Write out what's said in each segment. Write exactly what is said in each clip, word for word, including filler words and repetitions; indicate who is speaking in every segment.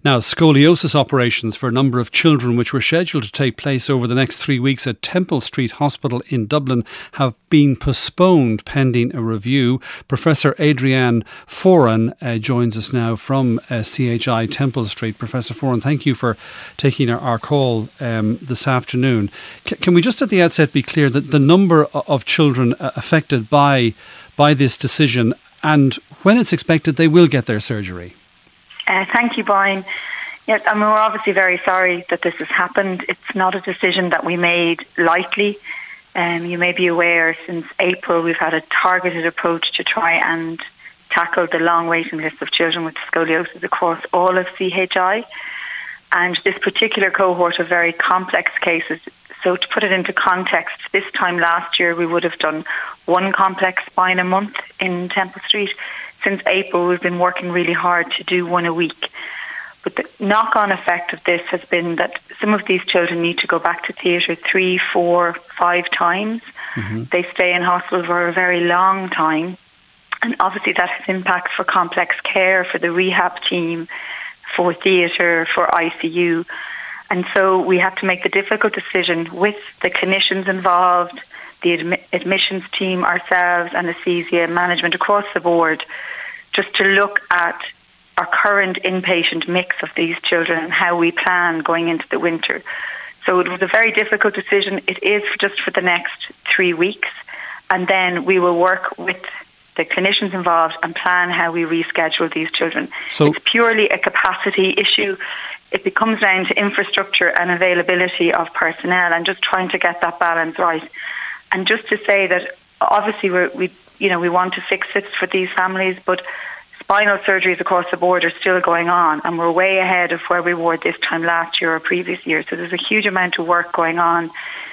Speaker 1: Now, scoliosis operations for a number of children which were scheduled to take place over the next three weeks at Temple Street Hospital in Dublin have been postponed pending a review. Professor Adrienne Foran uh, joins us now from uh, C H I Temple Street. Professor Foran, thank you for taking our, our call um, this afternoon. C- can we just at the outset be clear that the number of children uh, affected by by this decision and when it's expected they will get their surgery?
Speaker 2: Uh, thank you, Brian. Yes, I mean, we're obviously very sorry that this has happened. It's not a decision that we made lightly. Um, you may be aware since April we've had a targeted approach to try and tackle the long waiting list of children with scoliosis across all of C H I. And this particular cohort of very complex cases, so to put it into context, this time last year we would have done one complex spine a month in Temple Street. Since April, we've been working really hard to do one a week. But the knock-on effect of this has been that some of these children need to go back to theatre three, four, five times. Mm-hmm. They stay in hospital for a very long time. And obviously that has impacts for complex care, for the rehab team, for theatre, for I C U. And so we have to make the difficult decision with the clinicians involved, the admi- admissions team, ourselves, anesthesia, management across the board, just to look at our current inpatient mix of these children and how we plan going into the winter. So it was a very difficult decision. It is just for the next three weeks. And then we will work with the clinicians involved and plan how we reschedule these children. So it's purely a capacity issue. It becomes down to infrastructure and availability of personnel and just trying to get that balance right. And just to say that obviously we're, we you know we want to fix it for these families, but spinal surgeries across the board are still going on, and we're way ahead of where we were this time last year or previous year. So there's a huge amount of work going on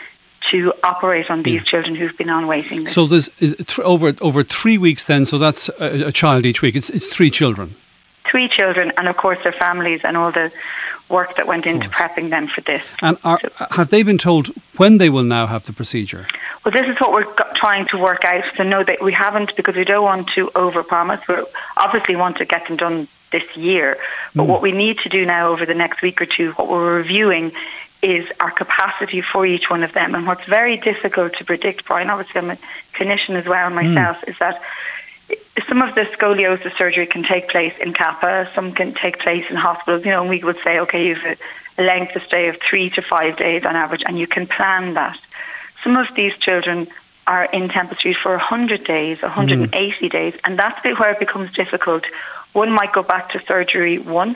Speaker 2: to operate on these yeah. children who've been on waiting lists.
Speaker 1: So there's uh, th- over over three weeks then. So that's a, a child each week. It's it's three children.
Speaker 2: Three children, and of course their families and all the work that went into prepping them for this.
Speaker 1: And are, so, have they been told when they will now have the procedure?
Speaker 2: Well, this is what we're trying to work out. So no, that we haven't, because we don't want to overpromise. We obviously want to get them done this year. But mm. what we need to do now over the next week or two, what we're reviewing is our capacity for each one of them. And what's very difficult to predict, Brian, obviously I'm a clinician as well myself, mm. is that some of the scoliosis surgery can take place in Kappa, some can take place in hospitals, you know, and we would say, okay, you have a length of stay of three to five days on average, and you can plan that. Some of these children are in Temple Street for one hundred days, one hundred eighty mm. days, and that's where it becomes difficult. One might go back to surgery once.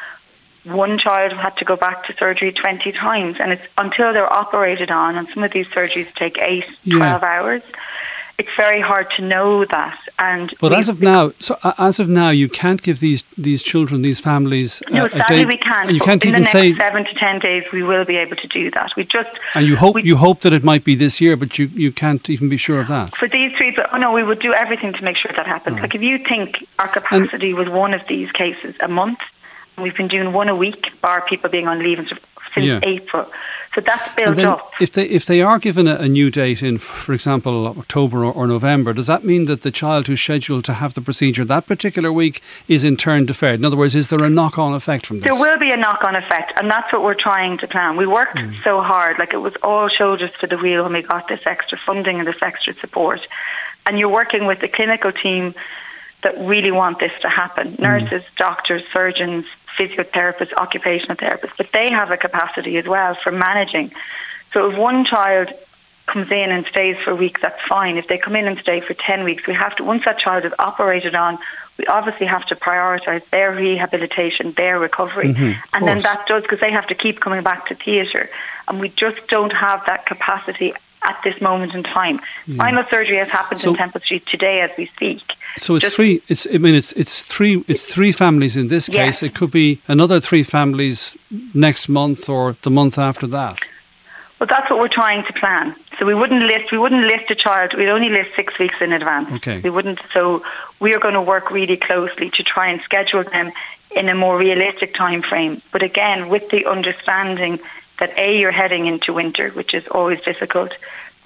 Speaker 2: One child had to go back to surgery twenty times, and it's until they're operated on, and some of these surgeries take eight, yeah. twelve hours. It's very hard to know that. And
Speaker 1: but as of now, so uh, as of now, you can't give these these children, these families. Uh,
Speaker 2: no, sadly,
Speaker 1: day,
Speaker 2: we can't.
Speaker 1: You can't
Speaker 2: in
Speaker 1: even
Speaker 2: the next
Speaker 1: say
Speaker 2: seven to ten days, we will be able to do that. We just
Speaker 1: and you hope
Speaker 2: we,
Speaker 1: you hope that it might be this year, but you, you can't even be sure of that.
Speaker 2: For these three, but oh no, we would do everything to make sure that happens. Right. Like if you think our capacity and, was one of these cases a month, and we've been doing one a week, bar people being on leave since yeah. April. So that's built up.
Speaker 1: If they if they are given a, a new date in, for example, October or, or November, does that mean that the child who's scheduled to have the procedure that particular week is in turn deferred? In other words, is there a knock-on effect from this?
Speaker 2: There will be a knock-on effect, and that's what we're trying to plan. We worked mm. so hard, like it was all shoulders to the wheel when we got this extra funding and this extra support. And you're working with the clinical team that really want this to happen. Mm. Nurses, doctors, surgeons, physiotherapists, occupational therapists, but they have a capacity as well for managing. So if one child comes in and stays for a week, that's fine. If they come in and stay for ten weeks, we have to, once that child is operated on, we obviously have to prioritise their rehabilitation, their recovery. Mm-hmm, and then that does, because they have to keep coming back to theatre. And we just don't have that capacity at this moment in time. Yeah. Spinal surgery has happened so, in Temple Street today as we speak.
Speaker 1: So it's
Speaker 2: Just,
Speaker 1: three. It's. I mean, it's it's three. It's three families in this case.
Speaker 2: Yeah.
Speaker 1: It could be another three families next month or the month after that.
Speaker 2: Well, that's what we're trying to plan. So we wouldn't list. We wouldn't list a child. We'd only list six weeks in advance.
Speaker 1: Okay.
Speaker 2: We wouldn't. So we are going to work really closely to try and schedule them in a more realistic time frame. But again, with the understanding that A, you're heading into winter, which is always difficult.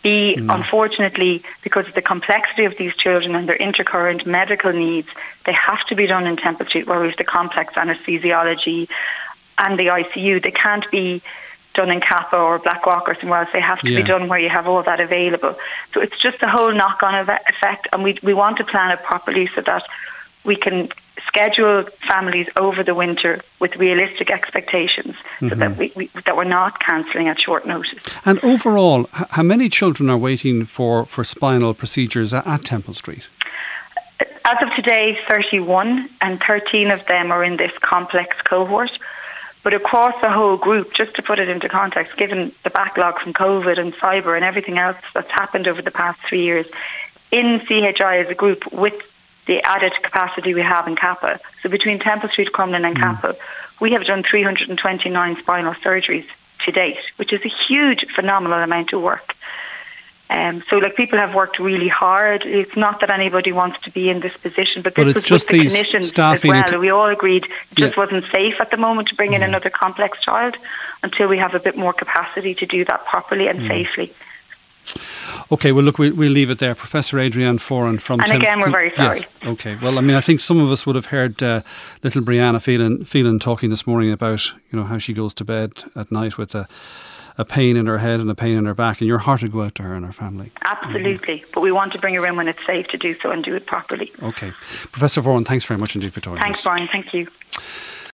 Speaker 2: B,
Speaker 1: Mm.
Speaker 2: unfortunately, because of the complexity of these children and their intercurrent medical needs, they have to be done in Temple Street, where we have the complex anaesthesiology and the I C U. They can't be done in Kappa or Blackrock or somewhere else. They have to
Speaker 1: Yeah.
Speaker 2: be done where you have all that available. So it's just a whole knock-on effect, and we we want to plan it properly so that we can schedule families over the winter with realistic expectations,
Speaker 1: mm-hmm.
Speaker 2: so that we, we that we're not cancelling at short notice.
Speaker 1: And overall, h- how many children are waiting for, for spinal procedures at, at Temple Street?
Speaker 2: As of today, thirty-one, and thirteen of them are in this complex cohort. But across the whole group, just to put it into context, given the backlog from COVID and cyber and everything else that's happened over the past three years, in C H I as a group, with the added capacity we have in Kappa, so between Temple Street, Crumlin and mm. Kappa, we have done three hundred twenty-nine spinal surgeries to date, which is a huge, phenomenal amount of work. Um, so, like, people have worked really hard. It's not that anybody wants to be in this position, but this
Speaker 1: but
Speaker 2: was
Speaker 1: just
Speaker 2: with the
Speaker 1: these
Speaker 2: clinicians as well. Inc- we all agreed it just yeah. wasn't safe at the moment to bring in mm. another complex child until we have a bit more capacity to do that properly and mm. safely.
Speaker 1: Okay, well, look, we'll, we'll leave it there. Professor Adrienne Foran from...
Speaker 2: And
Speaker 1: Tem-
Speaker 2: again, we're very sorry.
Speaker 1: Yes. Okay, well, I mean, I think some of us would have heard uh, little Brianna Phelan, Phelan talking this morning about, you know, how she goes to bed at night with a, a pain in her head and a pain in her back, and your heart would go out to her and her family.
Speaker 2: Absolutely, mm-hmm. but we want to bring her in when it's safe to do so and do it properly.
Speaker 1: Okay. Professor Foran, thanks very much indeed for talking
Speaker 2: Thanks,
Speaker 1: to us.
Speaker 2: Brian. Thank you.